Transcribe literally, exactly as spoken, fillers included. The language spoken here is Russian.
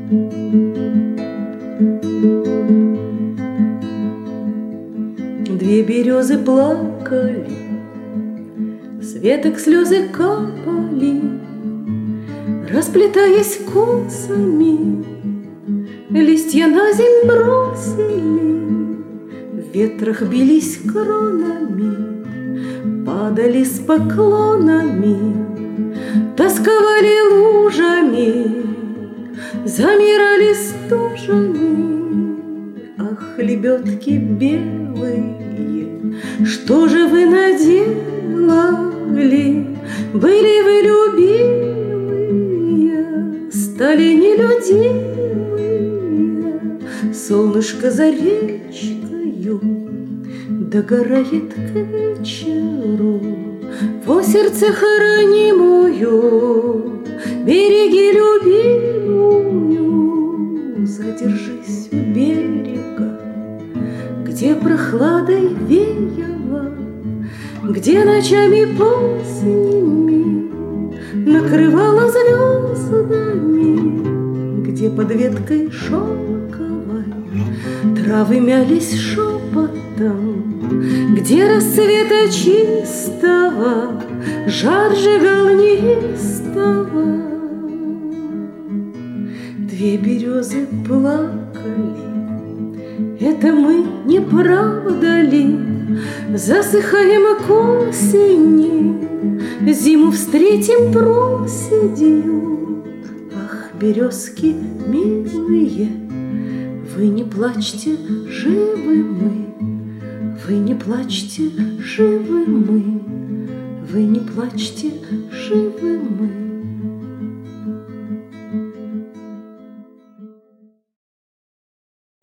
Две березы плакали, с веток слезы капали, расплетаясь косами, листья на земь бросили, в ветрах бились кронами, падали с поклонами, тосковали лужами, замирали стужами. Ах, лебедки белые, что же вы наделали? Были вы любимые, стали нелюдимые. Солнышко за речкою догорает к вечеру. Во сердце хранимую береги любимую. Задержись у берега, где прохладой веяло, где ночами поздними накрывала звездами, где под веткой шелковой травы мялись шепотом, где рассвета чистого жар сжигал неистово. Две березы плакали, это мы, не правда ли, засыхаем к осени, зиму встретим проседью. Ах, березки милые, вы не плачьте, живы мы, вы не плачьте, живы мы, вы не плачьте, живы мы.